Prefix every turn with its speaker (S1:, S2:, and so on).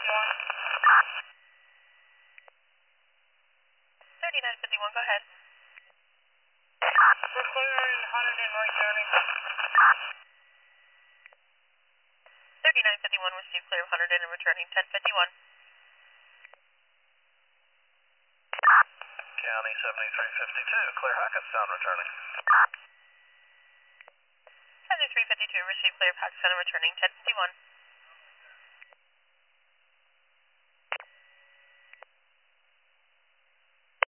S1: 3951, go ahead.
S2: We're clearing Hunterdon returning.
S1: 3951 received clear of Hunterdon and returning 1051.
S3: County 7352, clear Hackettstown returning.
S1: 7352 received clear of Hackettstown and returning 1051.